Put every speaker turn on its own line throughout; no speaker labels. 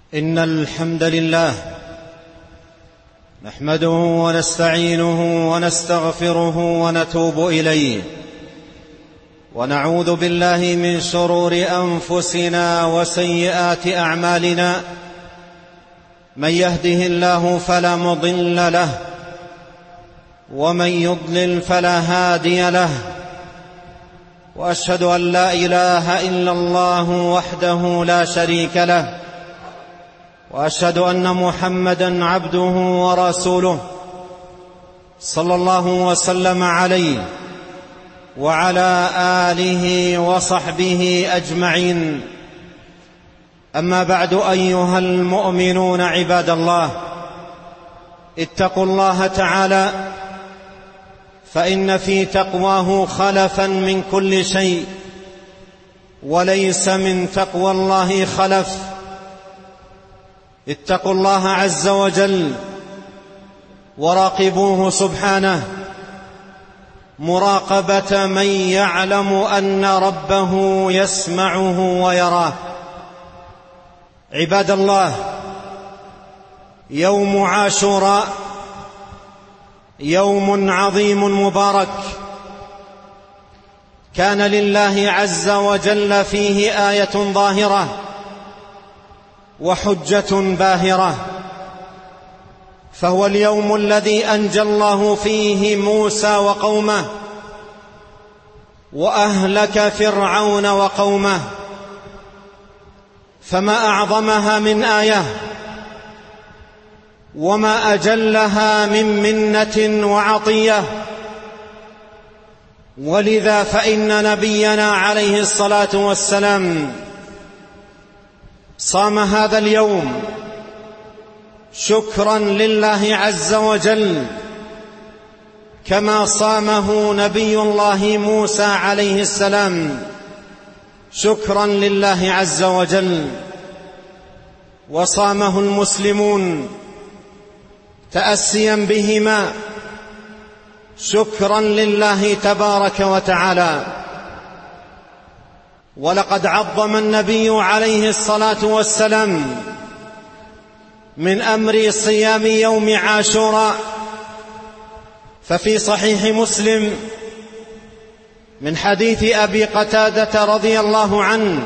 إن الحمد لله نحمده ونستعينه ونستغفره ونتوب إليه، ونعوذ بالله من شرور أنفسنا وسيئات أعمالنا. من يهده الله فلا مضل له، ومن يضلل فلا هادي له، وأشهد أن لا إله إلا الله وحده لا شريك له، وأشهد أن محمدًا عبده ورسوله صلى الله وسلم عليه وعلى آله وصحبه أجمعين. أما بعد، أيها المؤمنون عباد الله، اتقوا الله تعالى، فإن في تقواه خلفا من كل شيء، وليس من تقوى الله خلف. اتقوا الله عز وجل وراقبوه سبحانه مراقبة من يعلم أن ربه يسمعه ويراه. عباد الله، يوم عاشوراء يوم عظيم مبارك، كان لله عز وجل فيه آية ظاهرة وحجة باهرة، فهو اليوم الذي أنجى الله فيه موسى وقومه وأهلك فرعون وقومه. فما أعظمها من آية، وما أجلها من منة وعطية. ولذا فإن نبينا عليه الصلاة والسلام صام هذا اليوم شكرا لله عز وجل، كما صامه نبي الله موسى عليه السلام شكرا لله عز وجل، وصامه المسلمون تأسيا بهما شكرا لله تبارك وتعالى. ولقد عظم النبي عليه الصلاة والسلام من أمر صيام يوم عاشوراء، ففي صحيح مسلم من حديث أبي قتادة رضي الله عنه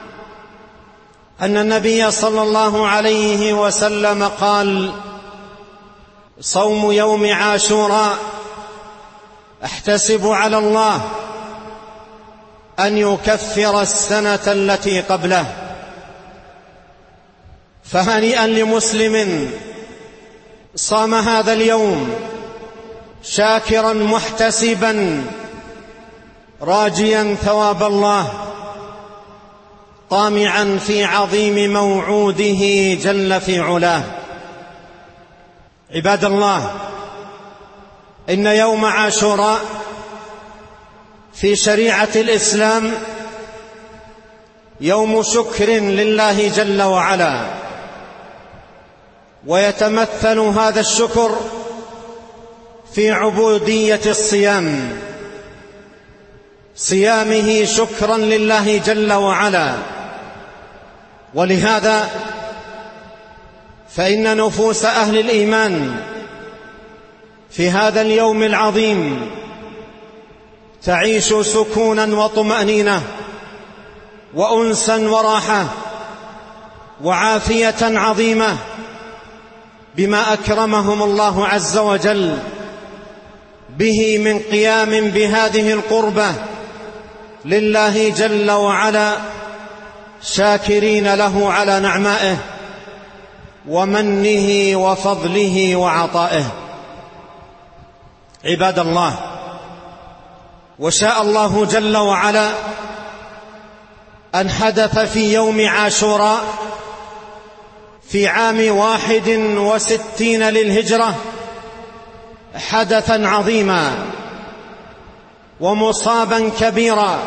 أن النبي صلى الله عليه وسلم قال: صوم يوم عاشوراء أحتسب على الله أن يكفر السنة التي قبله. فهنيئا لمسلم صام هذا اليوم شاكرا محتسبا راجيا ثواب الله، طامعا في عظيم موعوده جل في علاه. عباد الله، إن يوم عاشوراء في شريعة الإسلام يوم شكر لله جل وعلا، ويتمثل هذا الشكر في عبودية الصيام، صيامه شكرا لله جل وعلا. ولهذا فإن نفوس أهل الإيمان في هذا اليوم العظيم تعيش سكونا وطمأنينة وأنسا وراحة وعافية عظيمة، بما أكرمهم الله عز وجل به من قيام بهذه القربة لله جل وعلا، شاكرين له على نعمائه ومنه وفضله وعطائه. عباد الله، وشاء الله جل وعلا أن حدث في يوم عاشوراء في عام 61 للهجرة حدثا عظيما ومصابا كبيرا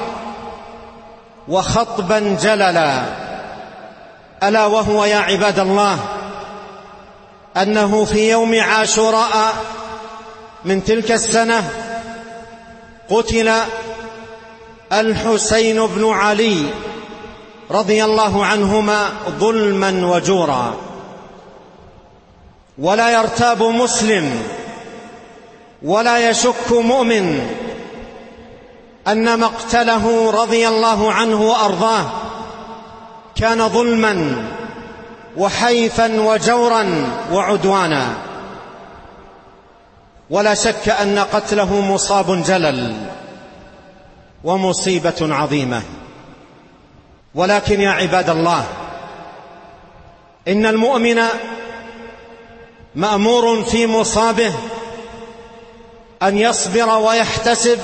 وخطبا جللا، ألا وهو يا عباد الله أنه في يوم عاشوراء من تلك السنة قتل الحسين بن علي رضي الله عنهما ظلما وجورا. ولا يرتاب مسلم ولا يشك مؤمن أن مقتله رضي الله عنه وأرضاه كان ظلما وحيفا وجورا وعدوانا. ولا شك أن قتله مصاب جلل ومصيبة عظيمة. ولكن يا عباد الله، إن المؤمن مأمور في مصابه أن يصبر ويحتسب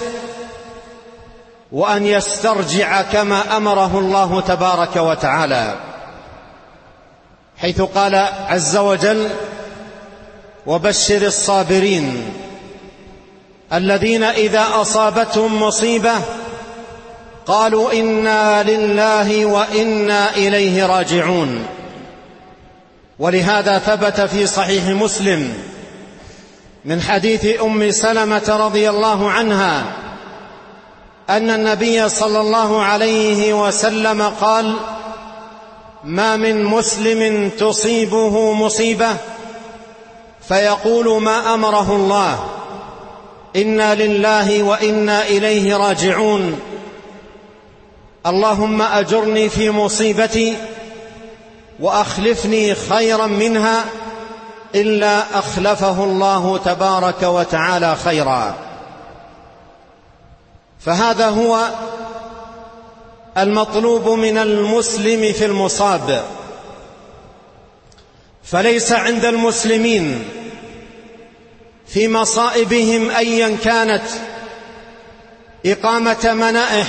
وأن يسترجع كما أمره الله تبارك وتعالى، حيث قال عز وجل: وبشر الصابرين الذين إذا أصابتهم مصيبة قالوا إنا لله وإنا إليه راجعون. ولهذا ثبت في صحيح مسلم من حديث أم سلمة رضي الله عنها أن النبي صلى الله عليه وسلم قال: ما من مسلم تصيبه مصيبة فيقول ما أمره الله إنا لله وإنا إليه راجعون، اللهم أجرني في مصيبتي وأخلفني خيرا منها، إلا أخلفه الله تبارك وتعالى خيرا. فهذا هو المطلوب من المسلم في المصاب. فليس عند المسلمين في مصائبهم أيا كانت إقامة منائح،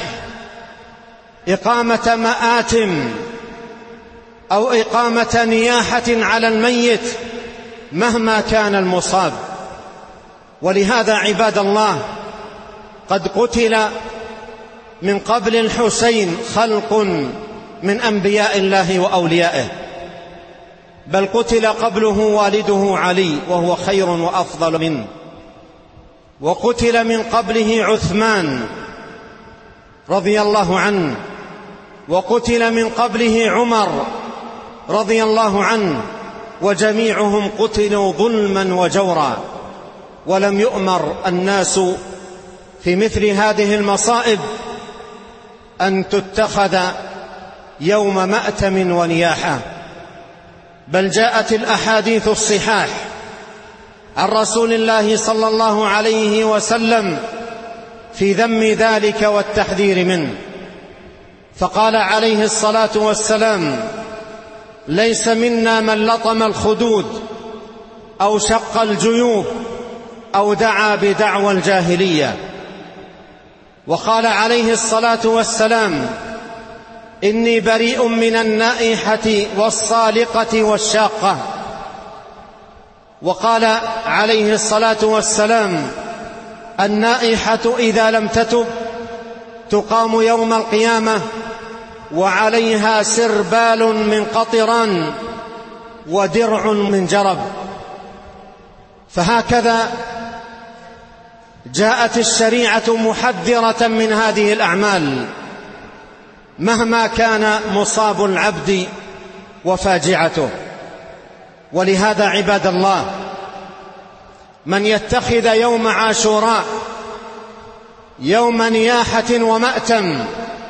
إقامة مآتم، أو إقامة نياحة على الميت مهما كان المصاب. ولهذا عباد الله قد قتل من قبل الحسين خلق من أنبياء الله وأوليائه، بل قتل قبله والده علي وهو خير وأفضل منه، وقتل من قبله عثمان رضي الله عنه، وقتل من قبله عمر رضي الله عنه، وجميعهم قتلوا ظلما وجورا. ولم يؤمر الناس في مثل هذه المصائب أن تتخذ يوم مأتم ونياحة، بل جاءت الأحاديث الصحاح عن رسول الله صلى الله عليه وسلم في ذم ذلك والتحذير منه. فقال عليه الصلاة والسلام: ليس منا من لطم الخدود أو شق الجيوب أو دعا بدعوى الجاهلية. وقال عليه الصلاة والسلام: إني بريء من النائحة والصالقة والشاقة. وقال عليه الصلاة والسلام: النائحة إذا لم تتب تقام يوم القيامة وعليها سربال من قطران ودرع من جرب. فهكذا جاءت الشريعة محذرة من هذه الأعمال مهما كان مصاب العبد وفاجعته. ولهذا عباد الله، من يتخذ يوم عاشوراء يوم نياحة ومأتم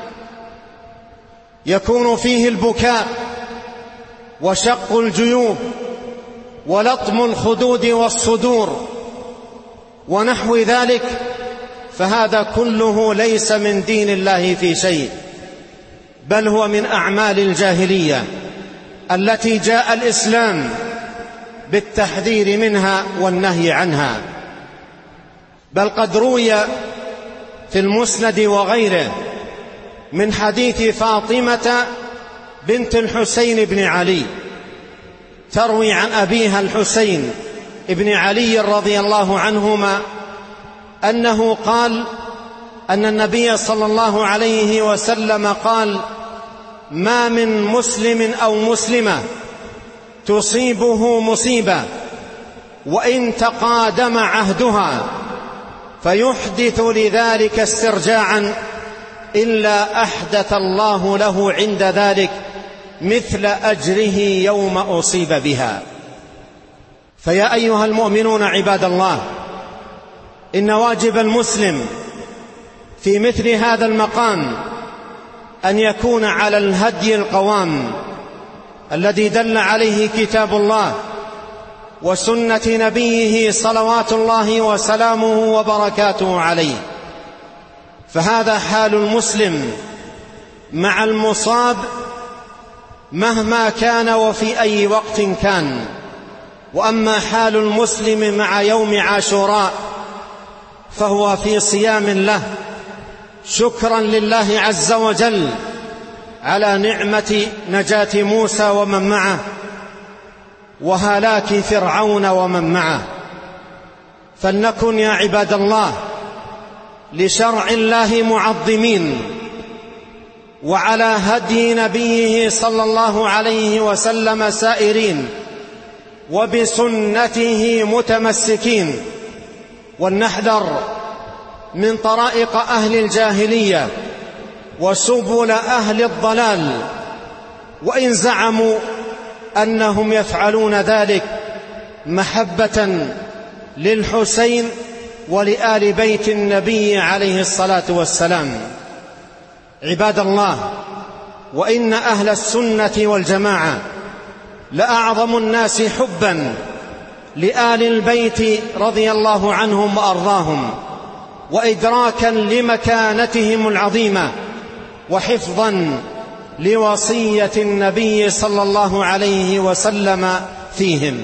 يكون فيه البكاء وشق الجيوب ولطم الخدود والصدور ونحو ذلك، فهذا كله ليس من دين الله في شيء، بل هو من أعمال الجاهلية التي جاء الإسلام بالتحذير منها والنهي عنها. بل قد روي في المسند وغيره من حديث فاطمة بنت الحسين بن علي تروي عن أبيها الحسين ابن علي رضي الله عنهما أنه قال أن النبي صلى الله عليه وسلم قال: ما من مسلم أو مسلمة تصيبه مصيبة وإن تقادم عهدها فيحدث لذلك استرجاعا إلا أحدث الله له عند ذلك مثل أجره يوم أصيب بها. فيا أيها المؤمنون عباد الله، إن واجب المسلم في مثل هذا المقام أن يكون على الهدي القوام الذي دل عليه كتاب الله وسنة نبيه صلوات الله وسلامه وبركاته عليه. فهذا حال المسلم مع المصاب مهما كان وفي أي وقت كان. وأما حال المسلم مع يوم عاشوراء فهو في صيام له شكرا لله عز وجل على نعمة نجاة موسى ومن معه وهلاك فرعون ومن معه. فلنكن يا عباد الله لشرع الله معظمين، وعلى هدي نبيه صلى الله عليه وسلم سائرين، وبسنته متمسكين، ولنحذر من طرائق أهل الجاهلية وسبل أهل الضلال، وإن زعموا أنهم يفعلون ذلك محبة للحسين ولآل بيت النبي عليه الصلاة والسلام. عباد الله، وإن أهل السنة والجماعة لأعظم الناس حبا لآل البيت رضي الله عنهم وأرضاهم، وإدراكا لمكانتهم العظيمة، وحفظا لوصية النبي صلى الله عليه وسلم فيهم.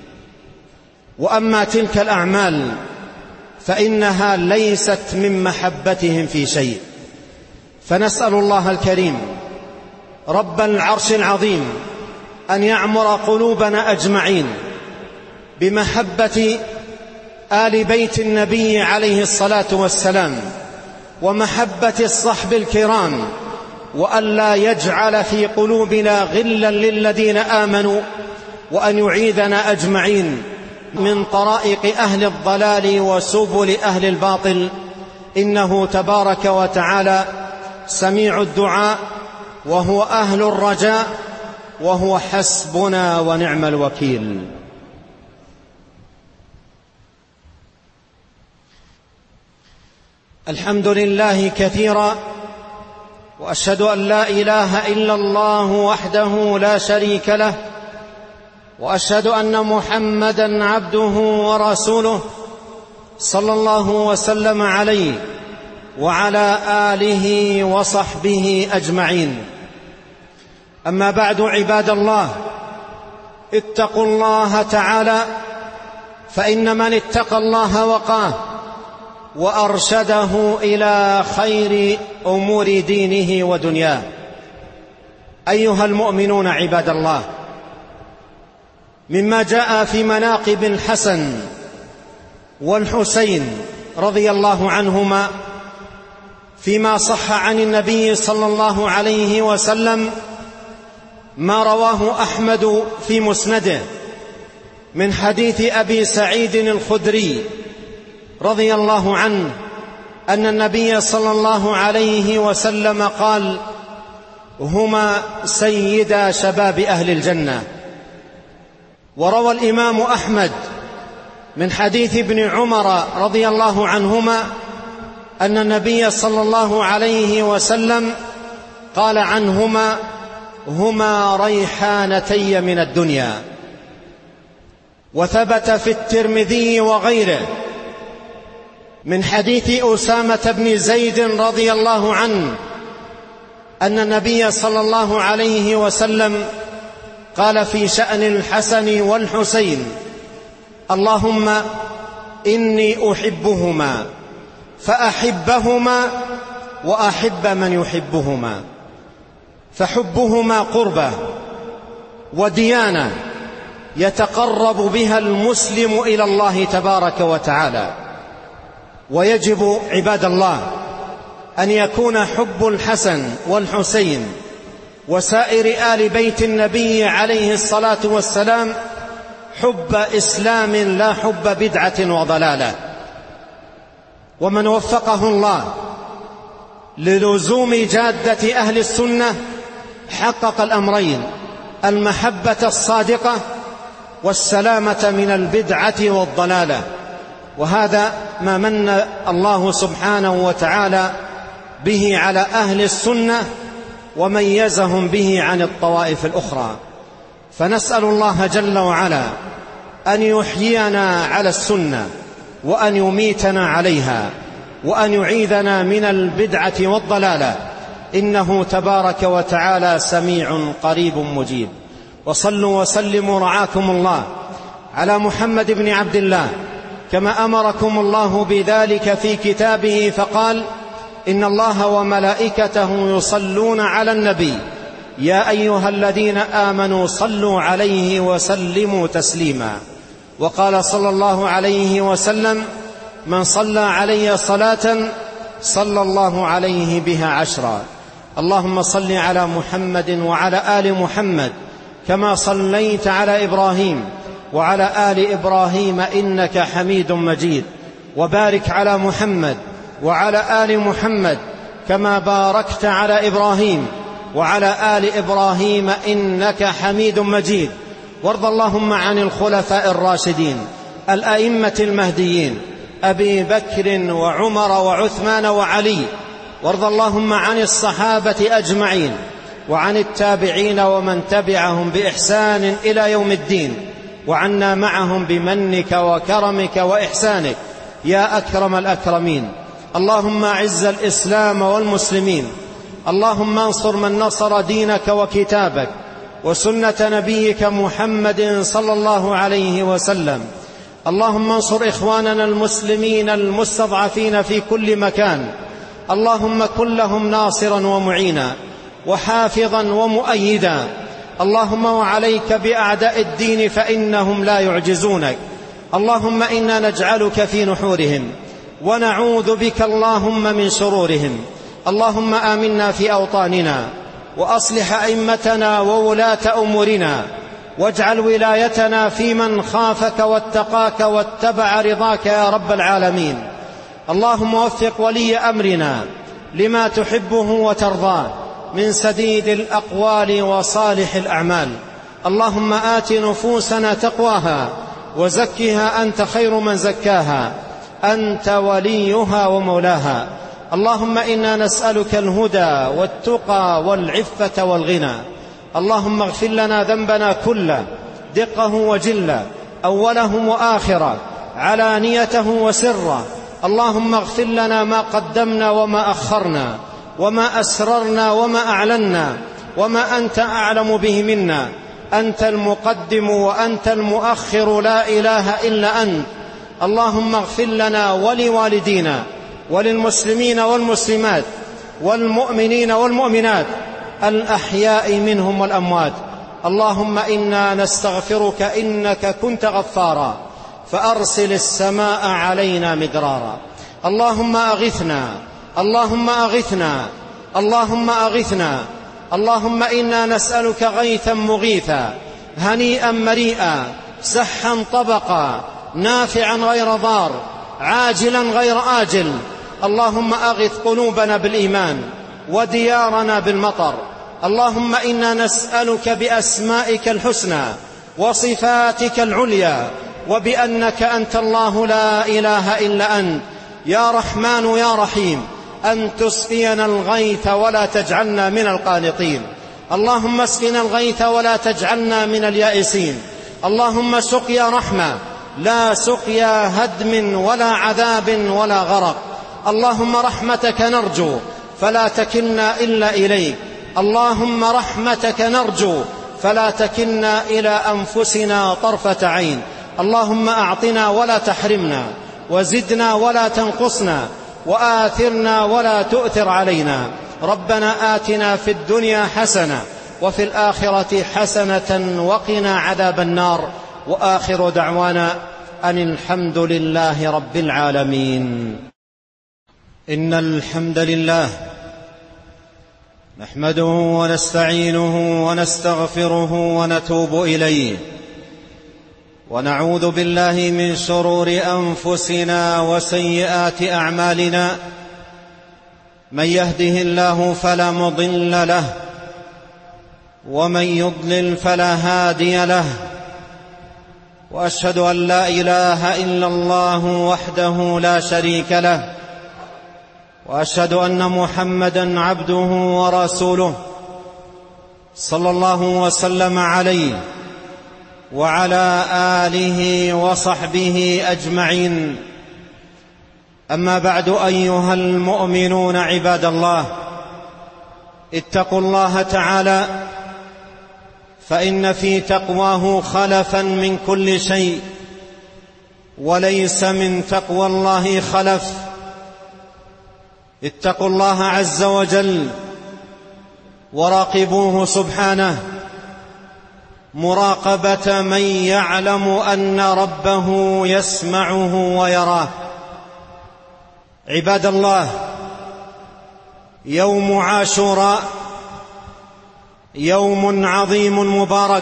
وأما تلك الأعمال فإنها ليست من محبتهم في شيء. فنسأل الله الكريم رب العرش العظيم أن يعمر قلوبنا أجمعين بمحبة آل بيت النبي عليه الصلاة والسلام ومحبة الصحب الكرام، وألا يجعل في قلوبنا غلا للذين آمنوا، وأن يعيذنا أجمعين من طرائق أهل الضلال وسبل أهل الباطل، إنه تبارك وتعالى سميع الدعاء وهو أهل الرجاء وهو حسبنا ونعم الوكيل. الحمد لله كثيرا، وأشهد أن لا إله إلا الله وحده لا شريك له، وأشهد أن محمدًا عبده ورسوله صلى الله وسلم عليه وعلى آله وصحبه أجمعين. أما بعد، عباد الله، اتقوا الله تعالى، فإن من اتقى الله وقاه وأرشده إلى خير أمور دينه ودنياه. أيها المؤمنون عباد الله، مما جاء في مناقب الحسن والحسين رضي الله عنهما فيما صح عن النبي صلى الله عليه وسلم ما رواه أحمد في مسنده من حديث أبي سعيد الخدري رضي الله عنه أن النبي صلى الله عليه وسلم قال: هما سيدا شباب أهل الجنة. وروى الإمام أحمد من حديث ابن عمر رضي الله عنهما أن النبي صلى الله عليه وسلم قال عنهما: هما ريحانتي من الدنيا. وثبت في الترمذي وغيره من حديث أسامة بن زيد رضي الله عنه أن النبي صلى الله عليه وسلم قال في شأن الحسن والحسين: اللهم إني أحبهما فأحبهما وأحب من يحبهما. فحبهما قربة وديانة يتقرب بها المسلم إلى الله تبارك وتعالى. ويجب عباد الله أن يكون حب الحسن والحسين وسائر آل بيت النبي عليه الصلاة والسلام حب إسلام لا حب بدعة وضلالة. ومن وفقه الله للزوم جادة أهل السنة حقق الأمرين: المحبة الصادقة والسلامة من البدعة والضلالة. وهذا ما من الله سبحانه وتعالى به على أهل السنة وميزهم به عن الطوائف الأخرى. فنسأل الله جل وعلا أن يحيينا على السنة وأن يميتنا عليها وأن يعيذنا من البدعة والضلالة، إنه تبارك وتعالى سميع قريب مجيب. وصلوا وسلموا رعاكم الله على محمد بن عبد الله كما أمركم الله بذلك في كتابه، فقال: إن الله وملائكته يصلون على النبي يا أيها الذين آمنوا صلوا عليه وسلموا تسليما. وقال صلى الله عليه وسلم: من صلى علي صلاة صلى الله عليه بها 10. اللهم صل على محمد وعلى آل محمد كما صليت على إبراهيم وعلى آل إبراهيم إنك حميد مجيد، وبارك على محمد وعلى آل محمد كما باركت على إبراهيم وعلى آل إبراهيم إنك حميد مجيد. وارض اللهم عن الخلفاء الراشدين الأئمة المهديين أبي بكر وعمر وعثمان وعلي، وارض اللهم عن الصحابة أجمعين وعن التابعين ومن تبعهم بإحسان إلى يوم الدين، وعنا معهم بمنك وكرمك وإحسانك يا أكرم الأكرمين. اللهم أعز الإسلام والمسلمين، اللهم انصر من نصر دينك وكتابك وسنة نبيك محمد صلى الله عليه وسلم. اللهم انصر إخواننا المسلمين المستضعفين في كل مكان، اللهم كن لهم ناصرا ومعينا وحافظا ومؤيدا. اللهم وعليك بأعداء الدين فإنهم لا يعجزونك. اللهم إنا نجعلك في نحورهم ونعوذ بك اللهم من شرورهم. اللهم آمنا في أوطاننا وأصلح أئمتنا وولاة أمورنا، واجعل ولايتنا في من خافك واتقاك واتبع رضاك يا رب العالمين. اللهم وفق ولي أمرنا لما تحبه وترضاه من سديد الأقوال وصالح الأعمال. اللهم آت نفوسنا تقواها وزكها أنت خير من زكاها، أنت وليها ومولاها. اللهم إنا نسألك الهدى والتقى والعفة والغنى. اللهم اغفر لنا ذنبنا كله دقه وجله، أوله وآخره، علانيته وسره. اللهم اغفر لنا ما قدمنا وما أخرنا وما أسررنا وما أعلنا وما أنت أعلم به منا. أنت المقدم وأنت المؤخر، لا إله إلا أنت. اللهم اغفر لنا ولوالدينا وللمسلمين والمسلمات والمؤمنين والمؤمنات الأحياء منهم والأموات. اللهم إنا نستغفرك إنك كنت غفارا فأرسل السماء علينا مدرارا. اللهم أغثنا، اللهم أغثنا، اللهم أغثنا. اللهم إنا نسألك غيثا مغيثا هنيئا مريئا سحا طبقا نافعا غير ضار عاجلا غير آجل. اللهم أغث قلوبنا بالإيمان وديارنا بالمطر. اللهم إنا نسألك بأسمائك الحسنى وصفاتك العليا وبأنك أنت الله لا إله إلا أنت يا رحمن يا رحيم أن تسقينا الغيث ولا تجعلنا من القانطين. اللهم اسقنا الغيث ولا تجعلنا من اليائسين. اللهم سقيا رحمة لا سقيا هدم ولا عذاب ولا غرق. اللهم رحمتك نرجو فلا تكلنا إلا إليك. اللهم رحمتك نرجو فلا تكلنا إلى أنفسنا طرفة عين. اللهم أعطنا ولا تحرمنا، وزدنا ولا تنقصنا، وآثرنا ولا تؤثر علينا. ربنا آتنا في الدنيا حسنة وفي الآخرة حسنة وقنا عذاب النار. وآخر دعوانا أن الحمد لله رب العالمين. إن الحمد لله نحمده ونستعينه ونستغفره ونتوب إليه، ونعوذ بالله من شرور أنفسنا وسيئات أعمالنا. من يهده الله فلا مضل له ومن يضلل فلا هادي له، وأشهد أن لا إله إلا الله وحده لا شريك له، وأشهد أن محمدًا عبده ورسوله صلى الله وسلم عليه وعلى آله وصحبه أجمعين. أما بعد، أيها المؤمنون عباد الله، اتقوا الله تعالى، فإن في تقواه خلفا من كل شيء، وليس من تقوى الله خلف. اتقوا الله عز وجل وراقبوه سبحانه مراقبة من يعلم أن ربه يسمعه ويراه. عباد الله، يوم عاشوراء يوم عظيم مبارك،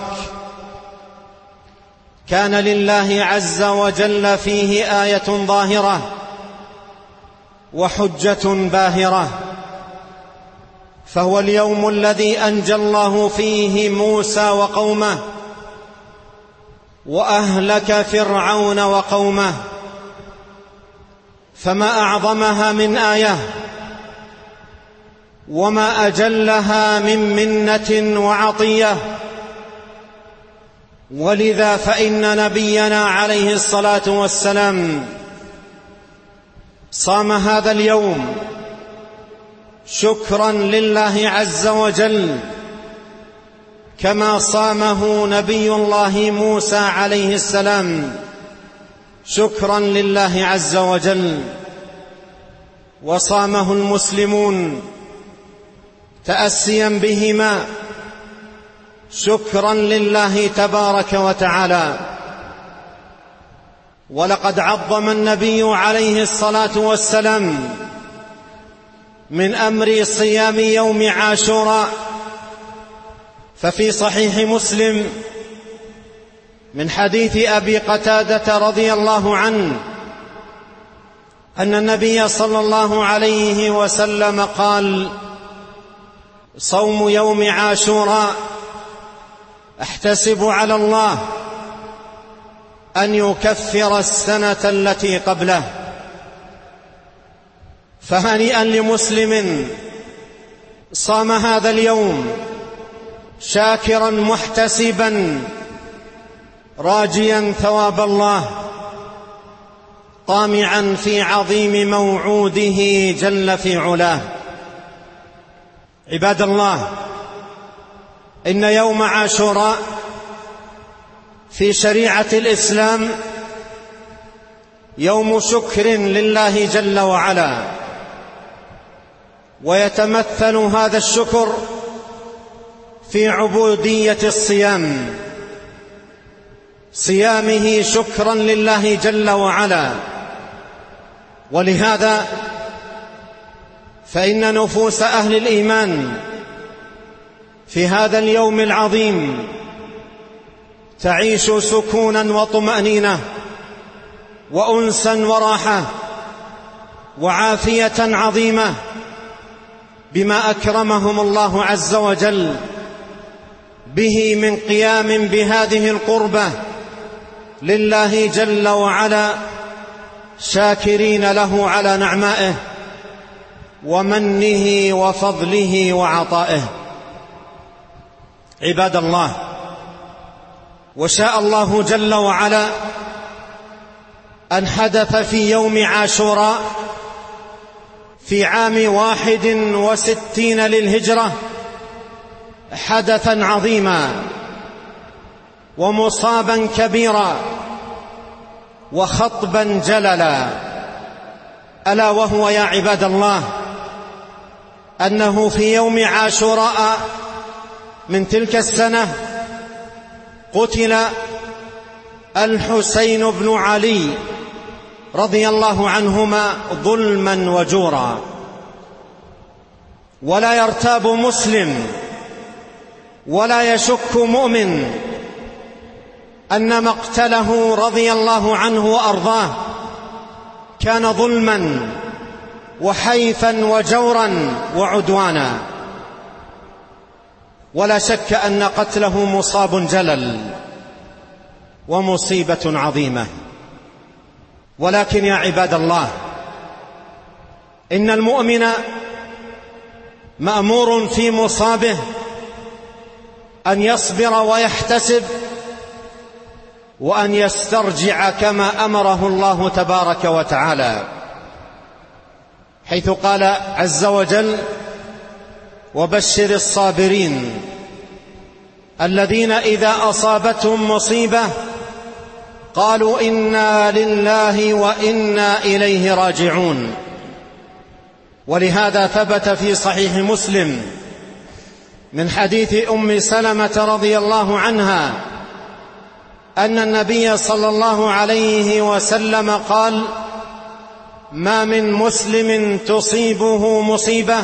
كان لله عز وجل فيه آية ظاهرة وحجة باهرة، فهو اليوم الذي أنجى الله فيه موسى وقومه وأهلك فرعون وقومه، فما أعظمها من آية وما أجلها من منة وعطية. ولذا فإن نبينا عليه الصلاة والسلام صام هذا اليوم شكرا لله عز وجل، كما صامه نبي الله موسى عليه السلام شكرا لله عز وجل، وصامه المسلمون تأسيا بهما شكرا لله تبارك وتعالى. ولقد عظم النبي عليه الصلاة والسلام من أمر صيام يوم عاشوراء، ففي صحيح مسلم من حديث أبي قتادة رضي الله عنه أن النبي صلى الله عليه وسلم قال: صوم يوم عاشوراء أحتسب على الله أن يكفر السنة التي قبله. فهنيئا لمسلم صام هذا اليوم شاكرا محتسبا راجيا ثواب الله، طامعا في عظيم موعوده جل في علاه. عباد الله، إن يوم عاشوراء في شريعة الإسلام يوم شكر لله جل وعلا، ويتمثل هذا الشكر في عبودية الصيام، صيامه شكرا لله جل وعلا. ولهذا فإن نفوس أهل الإيمان في هذا اليوم العظيم تعيش سكونا وطمأنينة وأنسا وراحة وعافية عظيمة، بما أكرمهم الله عز وجل به من قيام بهذه القربة لله جل وعلا، شاكرين له على نعمائه ومنه وفضله وعطائه. عباد الله، وشاء الله جل وعلا أن حدث في يوم عاشوراء في عام 61 للهجرة حدثا عظيما ومصابا كبيرا وخطبا جللا، ألا وهو يا عباد الله أنه في يوم عاشوراء من تلك السنة قتل الحسين بن علي رضي الله عنهما ظلما وجورا. ولا يرتاب مسلم ولا يشك مؤمن أن مقتله رضي الله عنه وأرضاه كان ظلما وحيفا وجورا وعدوانا. ولا شك أن قتله مصاب جلل ومصيبة عظيمة. ولكن يا عباد الله، إن المؤمن مأمور في مصابه أن يصبر ويحتسب وأن يسترجع كما أمره الله تبارك وتعالى، حيث قال عز وجل: وبشر الصابرين الذين إذا أصابتهم مصيبة قالوا إنا لله وإنا إليه راجعون. ولهذا ثبت في صحيح مسلم من حديث أم سلمة رضي الله عنها أن النبي صلى الله عليه وسلم قال: ما من مسلم تصيبه مصيبة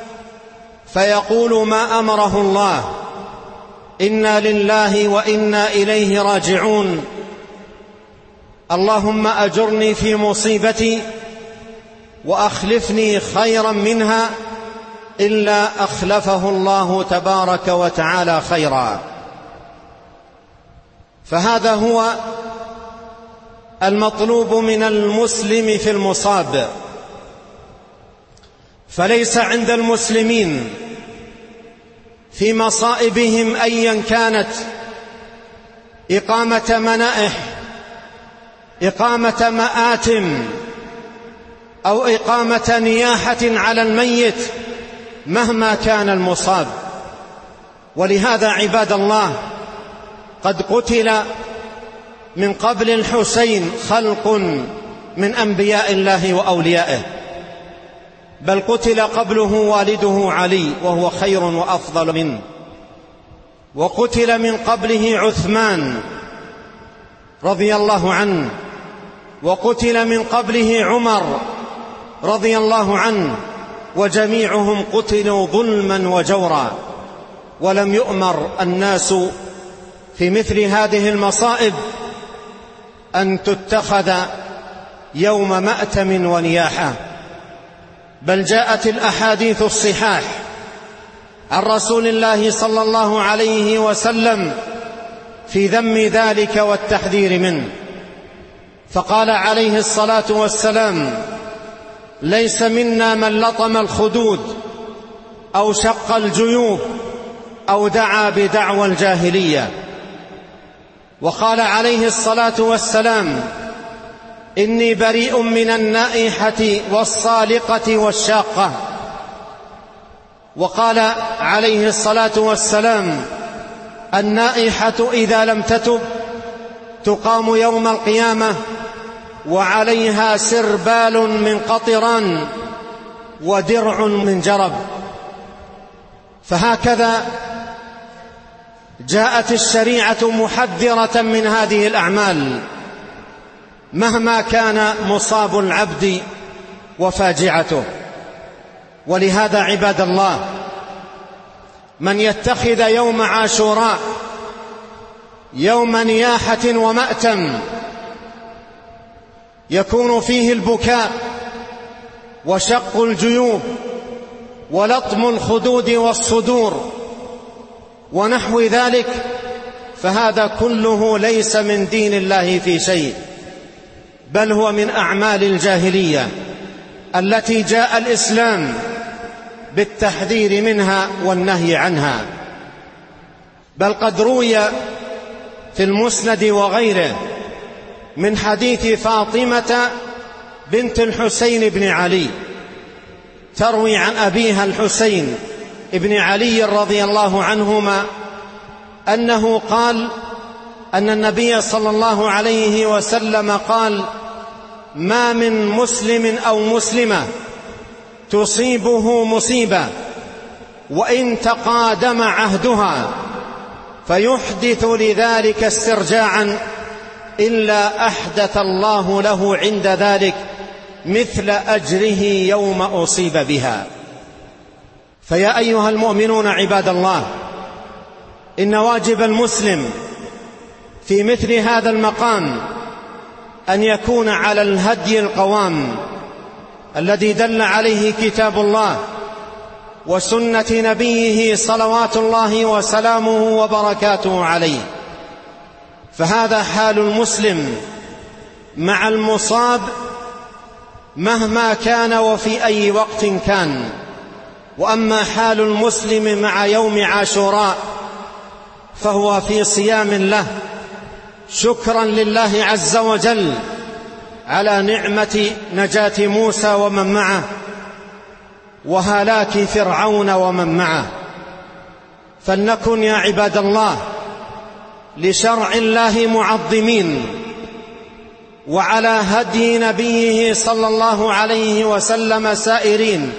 فيقول ما أمره الله إنا لله وإنا إليه راجعون، اللهم أجرني في مصيبتي وأخلفني خيرا منها، إلا أخلفه الله تبارك وتعالى خيرا. فهذا هو المطلوب من المسلم في المصاب. فليس عند المسلمين في مصائبهم أيا كانت إقامة منائح، إقامة مآتم، أو إقامة نياحة على الميت مهما كان المصاب. ولهذا عباد الله، قد قتل من قبل الحسين خلق من أنبياء الله وأوليائه، بل قتل قبله والده علي وهو خير وأفضل منه، وقتل من قبله عثمان رضي الله عنه، وقتل من قبله عمر رضي الله عنه، وجميعهم قتلوا ظلما وجورا. ولم يؤمر الناس في مثل هذه المصائب أن تتخذ يوم مأتم ونياحة، بل جاءت الأحاديث الصحاح عن رسول الله صلى الله عليه وسلم في ذم ذلك والتحذير منه. فقال عليه الصلاة والسلام: ليس منا من لطم الخدود أو شق الجيوب أو دعا بدعوى الجاهلية. وقال عليه الصلاة والسلام: إني بريء من النائحة والصالقة والشاقة. وقال عليه الصلاة والسلام: النائحة إذا لم تتب تقام يوم القيامة وعليها سربال من قطران ودرع من جرب. فهكذا جاءت الشريعة محذرة من هذه الأعمال مهما كان مصاب العبد وفاجعته. ولهذا عباد الله، من يتخذ يوم عاشوراء يوم نياحة ومأتم يكون فيه البكاء وشق الجيوب ولطم الخدود والصدور ونحو ذلك، فهذا كله ليس من دين الله في شيء، بل هو من أعمال الجاهلية التي جاء الإسلام بالتحذير منها والنهي عنها. بل قد روي في المسند وغيره من حديث فاطمة بنت الحسين بن علي، تروي عن أبيها الحسين ابن علي رضي الله عنهما أنه قال أن النبي صلى الله عليه وسلم قال: ما من مسلم أو مسلمة تصيبه مصيبة وإن تقادم عهدها فيحدث لذلك استرجاعا إلا أحدث الله له عند ذلك مثل أجره يوم أصيب بها. فيا أيها المؤمنون عباد الله، إن واجب المسلم في مثل هذا المقام أن يكون على الهدي القوام الذي دل عليه كتاب الله وسنة نبيه صلوات الله وسلامه وبركاته عليه. فهذا حال المسلم مع المصاب مهما كان وفي أي وقت كان. وأما حال المسلم مع يوم عاشوراء فهو في صيام له شكرا لله عز وجل على نعمة نجاة موسى ومن معه وهلاك فرعون ومن معه. فلنكن يا عباد الله لشرع الله معظمين، وعلى هدي نبيه صلى الله عليه وسلم سائرين،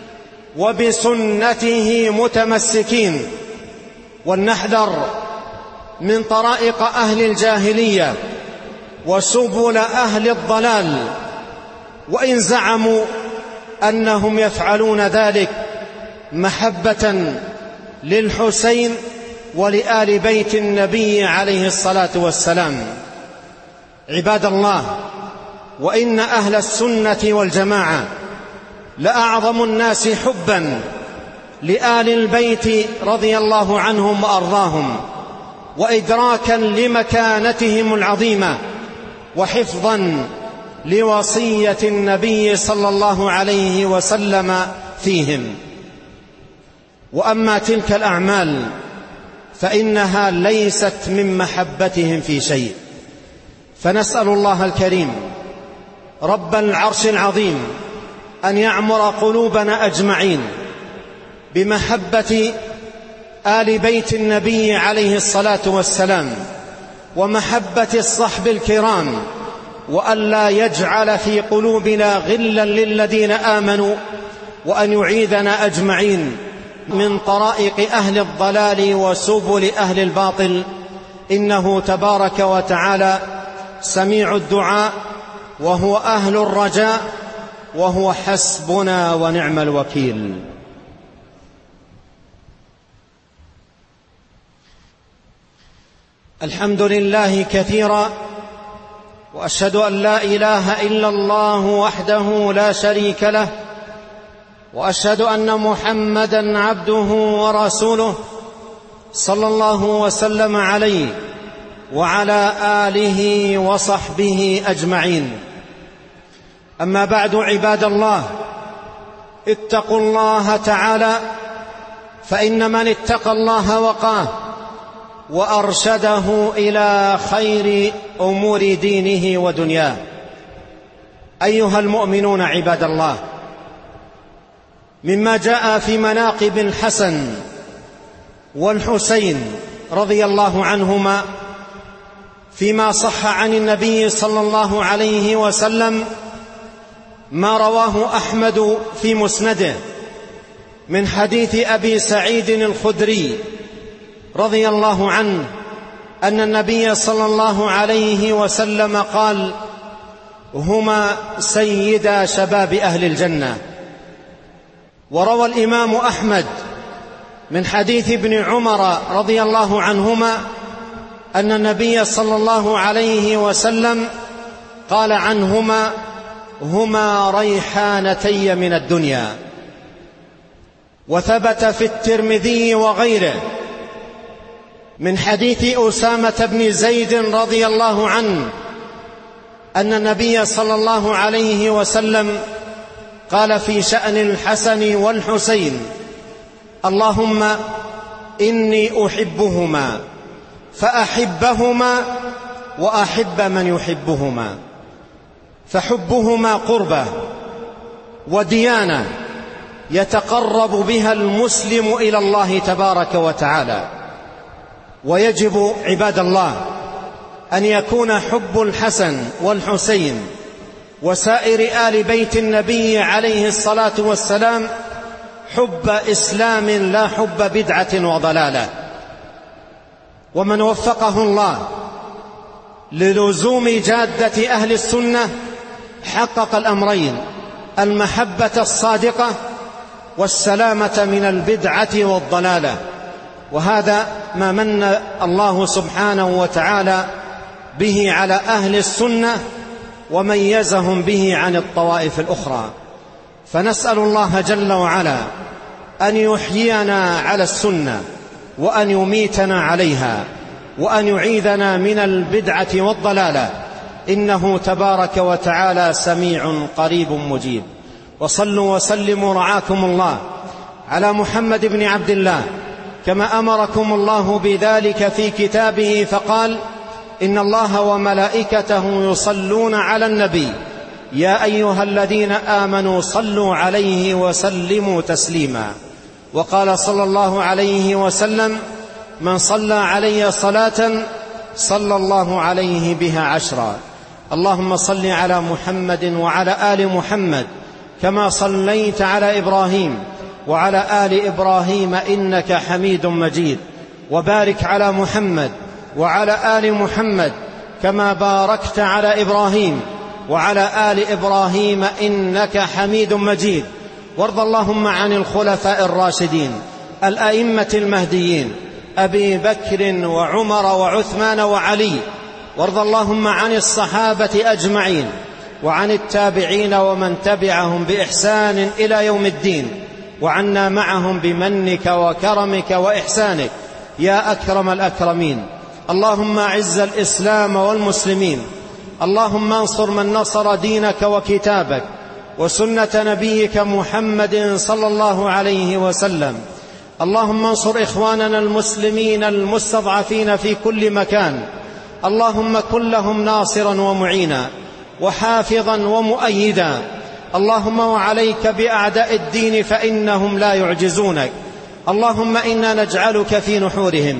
وبسنته متمسكين، ولنحذر من طرائق أهل الجاهلية وسبل أهل الضلال، وإن زعموا أنهم يفعلون ذلك محبة للحسين ولآل بيت النبي عليه الصلاة والسلام. عباد الله، وإن أهل السنة والجماعة لأعظم الناس حبا لآل البيت رضي الله عنهم وأرضاهم، وإدراكا لمكانتهم العظيمة، وحفظا لوصية النبي صلى الله عليه وسلم فيهم. وأما تلك الأعمال فإنها ليست من محبتهم في شيء. فنسأل الله الكريم رب العرش العظيم أن يعمر قلوبنا أجمعين بمحبة آل بيت النبي عليه الصلاة والسلام ومحبة الصحب الكرام، وألا يجعل في قلوبنا غلا للذين آمنوا، وأن يعيذنا أجمعين من طرائق أهل الضلال وسبل أهل الباطل، إنه تبارك وتعالى سميع الدعاء وهو أهل الرجاء وهو حسبنا ونعم الوكيل. الحمد لله كثيرا، وأشهد أن لا إله إلا الله وحده لا شريك له، وأشهد أن محمدًا عبده ورسوله صلى الله وسلم عليه وعلى آله وصحبه أجمعين. أما بعد، عباد الله، اتقوا الله تعالى، فإن من اتقى الله وقاه وأرشده إلى خير أمور دينه ودنياه. أيها المؤمنون عباد الله، مما جاء في مناقب الحسن والحسين رضي الله عنهما فيما صح عن النبي صلى الله عليه وسلم ما رواه أحمد في مسنده من حديث أبي سعيد الخدري رضي الله عنه أن النبي صلى الله عليه وسلم قال: هما سيدا شباب أهل الجنة. وروى الإمام أحمد من حديث ابن عمر رضي الله عنهما أن النبي صلى الله عليه وسلم قال عنهما: هما ريحانتي من الدنيا. وثبت في الترمذي وغيره من حديث أسامة بن زيد رضي الله عنه أن النبي صلى الله عليه وسلم قال في شأن الحسن والحسين: اللهم إني أحبهما فأحبهما وأحب من يحبهما. فحبهما قربة وديانة يتقرب بها المسلم إلى الله تبارك وتعالى. ويجب عباد الله أن يكون حب الحسن والحسين وسائر آل بيت النبي عليه الصلاة والسلام حب إسلام لا حب بدعة وضلالة. ومن وفقه الله للزوم جادة أهل السنة حقق الأمرين: المحبة الصادقة والسلامة من البدعة والضلالة. وهذا ما من الله سبحانه وتعالى به على أهل السنة وميزهم به عن الطوائف الأخرى. فنسأل الله جل وعلا أن يحيينا على السنة وأن يميتنا عليها وأن يعيذنا من البدعة والضلالة، إنه تبارك وتعالى سميع قريب مجيب. وصلوا وسلموا رعاكم الله على محمد بن عبد الله كما أمركم الله بذلك في كتابه، فقال: إن الله وملائكته يصلون على النبي يا أيها الذين آمنوا صلوا عليه وسلموا تسليما. وقال صلى الله عليه وسلم: من صلى علي صلاة صلى الله عليه بها 10. اللهم صل على محمد وعلى آل محمد كما صليت على إبراهيم وعلى آل إبراهيم إنك حميد مجيد، وبارك على محمد وعلى آل محمد كما باركت على إبراهيم وعلى آل إبراهيم إنك حميد مجيد. وارض اللهم عن الخلفاء الراشدين الأئمة المهديين أبي بكر وعمر وعثمان وعلي، وارض اللهم عن الصحابة أجمعين وعن التابعين ومن تبعهم بإحسان إلى يوم الدين، وعنا معهم بمنك وكرمك وإحسانك يا أكرم الأكرمين. اللهم أعز الإسلام والمسلمين، اللهم انصر من نصر دينك وكتابك وسنة نبيك محمد صلى الله عليه وسلم. اللهم انصر إخواننا المسلمين المستضعفين في كل مكان، اللهم كن لهم ناصرا ومعينا وحافظا ومؤيدا. اللهم وعليك بأعداء الدين فإنهم لا يعجزونك. اللهم إنا نجعلك في نحورهم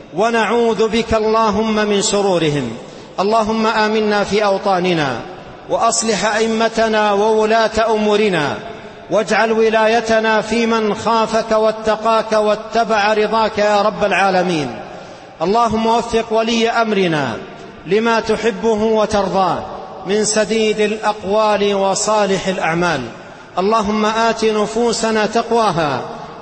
ونعوذ بك اللهم من شرورهم. اللهم آمنا في أوطاننا وأصلح أئمتنا وولاة أمورنا، واجعل ولايتنا في من خافك واتقاك واتبع رضاك يا رب العالمين. اللهم وفق ولي أمرنا لما تحبه وترضاه من سديد الأقوال وصالح الأعمال. اللهم آت نفوسنا تقواها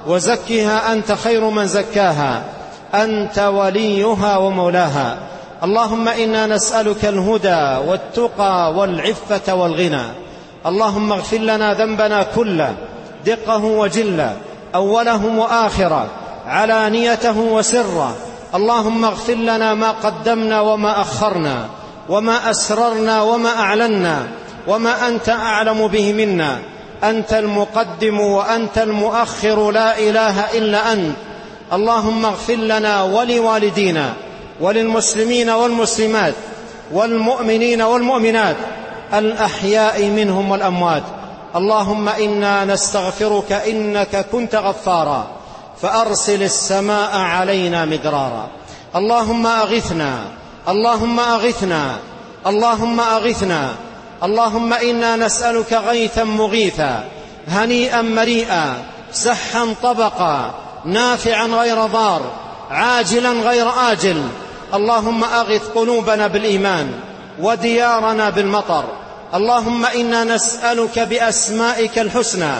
وزكها أنت خير من زكاها، أنت وليها ومولاها. اللهم إنا نسألك الهدى والتقى والعفة والغنى. اللهم اغفر لنا ذنبنا كله دقه وجله، أوله وآخره، علانيته وسره. اللهم اغفر لنا ما قدمنا وما أخرنا وما أسررنا وما أعلنا وما أنت أعلم به منا. أنت المقدم وأنت المؤخر، لا إله إلا أنت. اللهم اغفر لنا ولوالدينا وللمسلمين والمسلمات والمؤمنين والمؤمنات الأحياء منهم والأموات. اللهم إنا نستغفرك إنك كنت غفارا فأرسل السماء علينا مدرارا. اللهم أغثنا، اللهم أغثنا، اللهم أغثنا. اللهم إنا نسألك غيثا مغيثا هنيئا مريئا سحا طبقا نافعا غير ضار عاجلا غير آجل. اللهم أغث قلوبنا بالإيمان وديارنا بالمطر. اللهم إنا نسألك بأسمائك الحسنى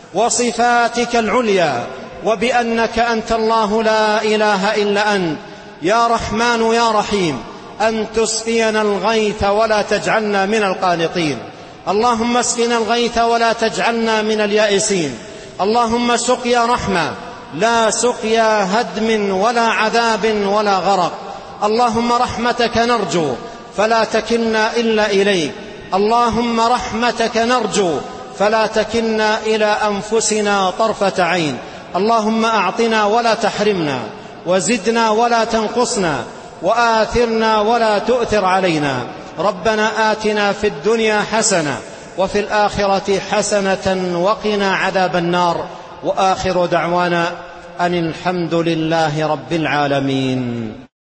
وصفاتك العليا وبأنك أنت الله لا إله إلا أنت يا رحمن يا رحيم أن تسقينا الغيث ولا تجعلنا من القانطين. اللهم اسقنا الغيث ولا تجعلنا من اليائسين. اللهم سقيا رحمة لا سقيا هدم ولا عذاب ولا غرق. اللهم رحمتك نرجو فلا تكلنا إلا إليك. اللهم رحمتك نرجو فلا تكلنا إلى أنفسنا طرفة عين. اللهم أعطنا ولا تحرمنا، وزدنا ولا تنقصنا، وآثرنا ولا تؤثر علينا. ربنا آتنا في الدنيا حسنة وفي الآخرة حسنة وقنا عذاب النار. وآخر دعوانا أن الحمد لله رب العالمين.